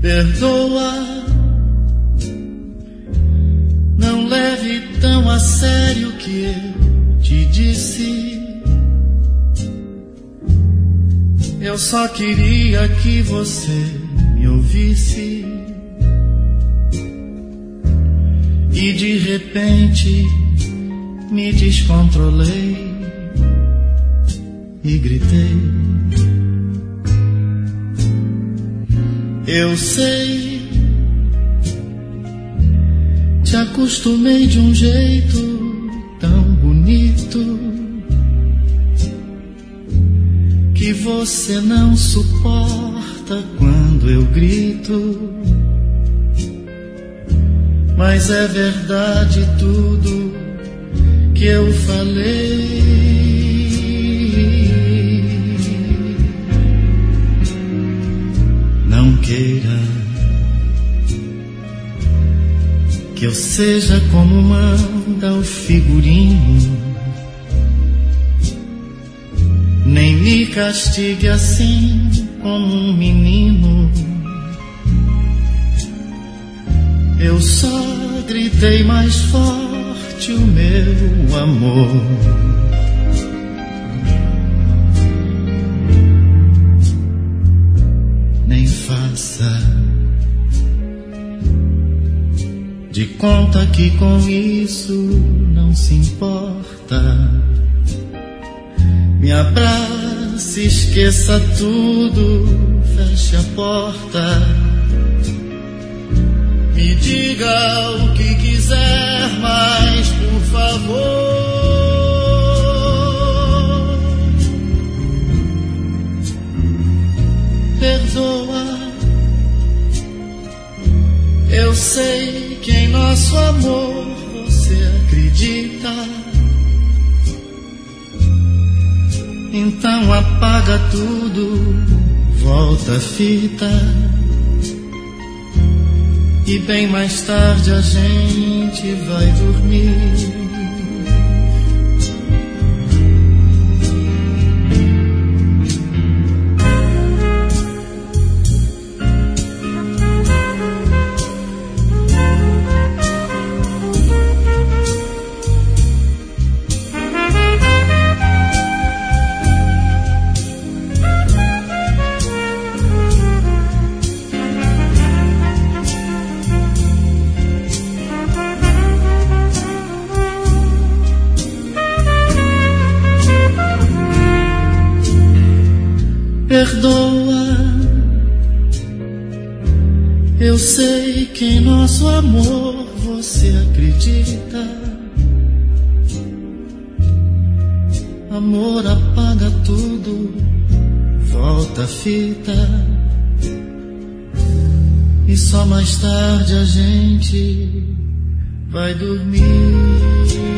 Perdoa, não leve tão a sério o que eu te disse. Eu só queria que você me ouvisse. E de repente me descontrolei e gritei. Eu sei, te acostumei de um jeito tão bonito que você não suporta quando eu grito. Mas é verdade tudo que eu falei. Não queira que eu seja como manda o figurino, nem me castigue assim como um menino. Eu só gritei mais forte o meu amor. Nem faça de conta que com isso não se importa. Me abrace, esqueça tudo, feche a porta. Me diga o que quiser, mas por favor, perdoa. Eu sei que em nosso amor você acredita. Então apaga tudo, volta a fita. E bem mais tarde a gente vai dormir. Perdoa, eu sei que em nosso amor você acredita. Amor apaga tudo, volta a fita. E só mais tarde a gente vai dormir.